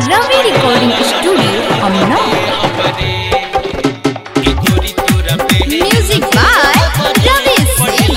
Ravi recording studio Amna. Music by Ravi Singh.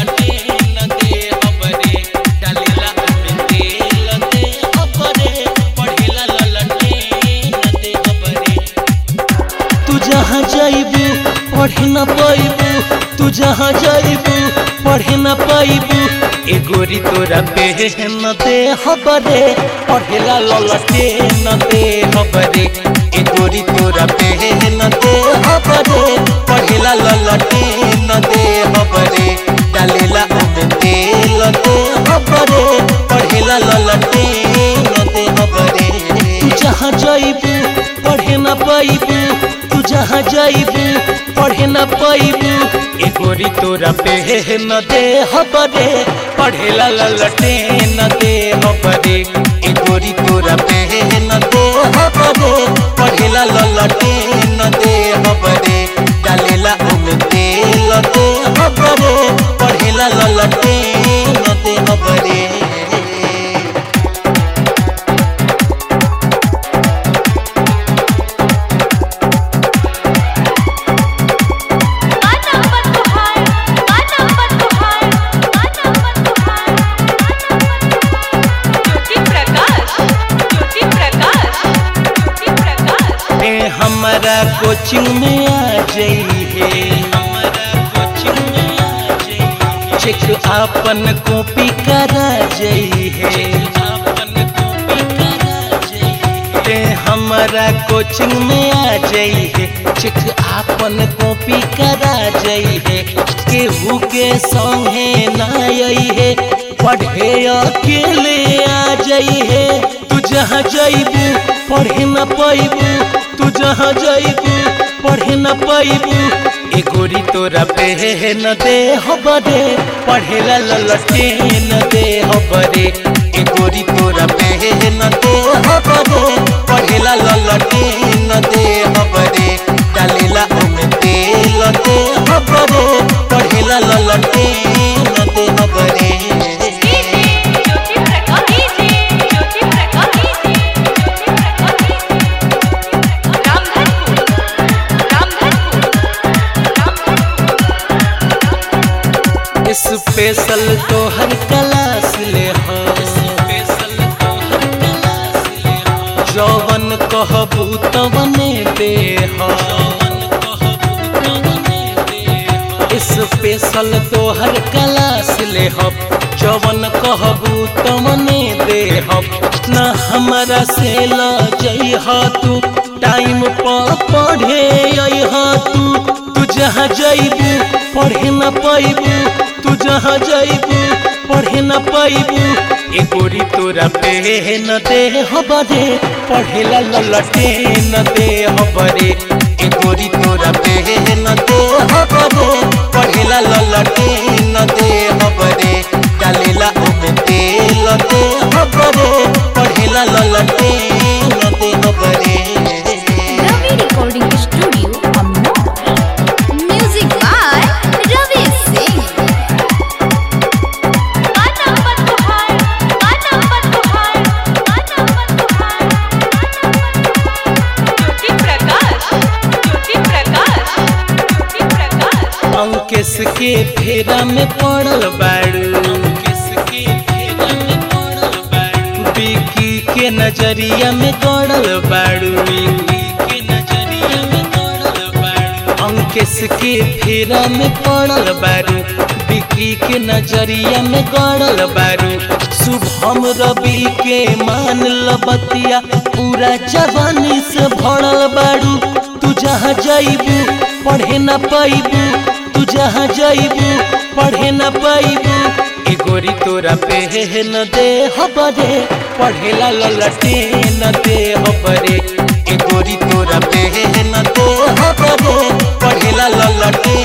तू जहाँ जाइबू पढ़े न पाइबू, तू जहाँ जाइबू पढ़े न पाइबू। ए गोरी तोरा पे न दे हबरे, पढ़ेला ललटे न दे हबरे। ए गोरी तोरा पे न दे हबरे, पढ़ेला ललटे न दे हबरे। डालेला ओमे तेल दे हबरे, पढ़ेला ललटे न दे हबरे। तू जहाँ जाइबू पढ़े न पाइबू, तू जहाँ जाइबू पढ़े न पाइबू। ए गोरी तोरा पे न दे हबरे, पढ़ेला ललटे न दे हबरे। ए गोरी तोरा पे न दे हबरे, पढ़ेला ललटे न दे हबरे। डालेला ओमे तेल दे हबरे, पढ़ेला ललटे न दे हबरे। हमारा कोचिंग में आ जाइए, चेक आपन कॉपी करा जाइए। हमारा कोचिंग में आ जाइए, चेक आपन कॉपी करा जाइए। केहू के संगे ना आइए, पढ़े अकेले आ जाइए। तू जहाँ जाइबू पढ़े न पाइबू, तू जहाँ जाइबू पढ़े न पाइबू। ए गोरी तोरा पे न दे हबरे, पढ़ेला ललटे न दे हबरे। ए गोरी तोरा पे न दे हबरे, पढ़ेला ललटे न दे हबरे। डालेला ओमे तेल दे हबरे, पढ़ेला ललटे न दे हबरे। स्पेशल तोहर क्लास ले हो, जौवन कहबू तवने दे हो। स्पेशल तोहर क्लास ले हो, जौवन कहबू तवने दे हो। न हमरा से ल जइह तू, टाइम पर पढ़े अइह तू। तू जहाँ जाइबू पढ़े न पाइबू, तू जहाँ जाइबू पढ़े न पाइबू। ए गोरी तोरा पे न दे हबरे, पढ़ेला ललटे न दे हबरे। ए गोरी तोरा पे न दे हबरे, पढ़ेला ललटे न दे हबरे। डालेला ओमे तेल दे हबरे, पढ़ेला ललटे न दे हबरे। Ravi recording studio Amna. Music by Ravi Singh. Ankesh के फेरा में पड़ल बाड़ू, बिकी के नजरिया में गड़ल बाड़ू। अंकेश के फेरा में पड़ल बाड़ू, बिकी के नजरिया में गड़ल बाड़ू। शुभम रवि के मान लबतिया, पूरा जवानी से भरल बाड़ू। तू जहाँ जाइबू पढ़े न पाइबू, तू जहाँ जाइबू पढ़े न पाइबू। ए गोरी तोरा पे न दे हबरे, पढ़ेला ललटे न दे हबरे। ए गोरी तोरा पे न दे हबरे, पढ़ेला ललटे